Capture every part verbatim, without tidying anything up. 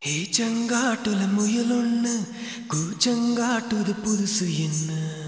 ஏ செங்காட்டுல முயலொன்னு கூச்சங்காட்டுது புதுசு என்ன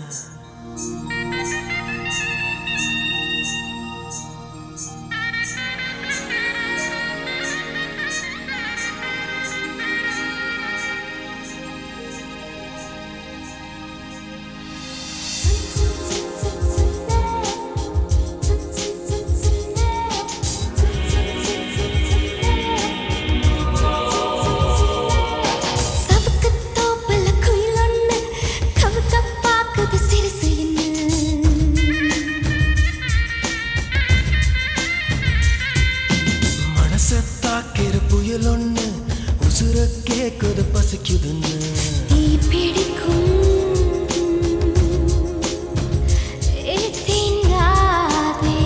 மனசத்தாக்கிற புயலொன்னு உசுர கேக்குது பசிக்குதுன்னு தீ பிடிக்கும் தீண்டாதே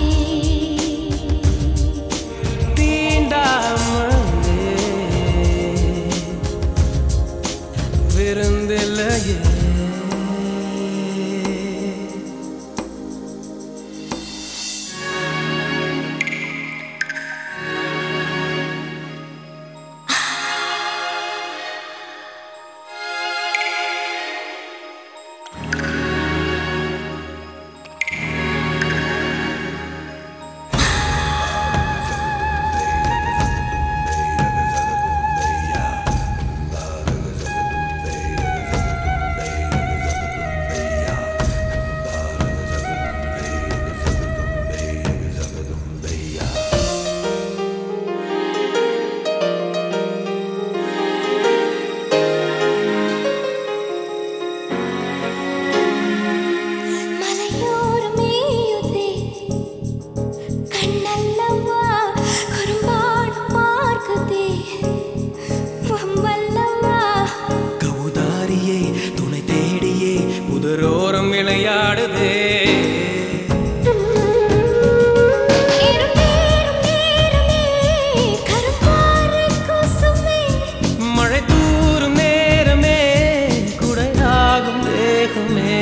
தீண்டாமலே விருந்தில்லையே புதரோரம் விளையாடுதே மழை தூரும் நேரமே குடையாகும் தேகமே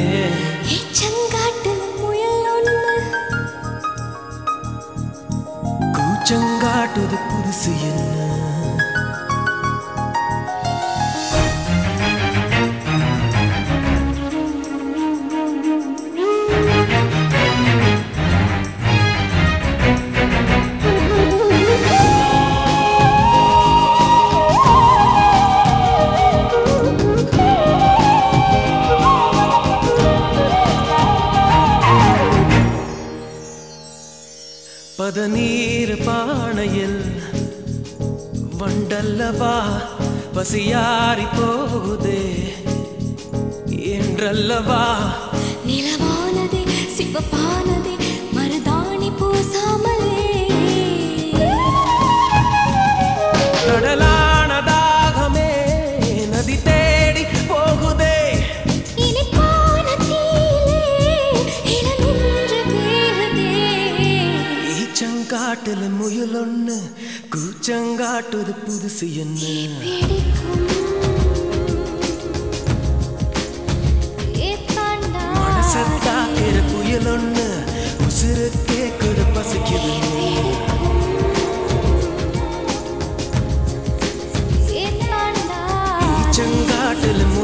கூச்சங்காட்டுது புதுசு என்ன பதநீர் பானையில் வண்டல்லவா பசியாரி போகுதே என்றல்லவா நிலவானதே சிவப்பானதே மருதாணி பூசாமலே கடலான தாகமே நதி தேடி போகுதே இனிப்பான தீயிலே இளநின்று வேகுதே ஈச்சங்காட்டுல முயலொன்னு கூச்சங்காட்டுது புதுசு என்ன பிடிக்கும் மனசத்தாக்கிற புயலொன்னு உசுறு கேக்குது பசிக்குது ஈச்சங்காட்டுல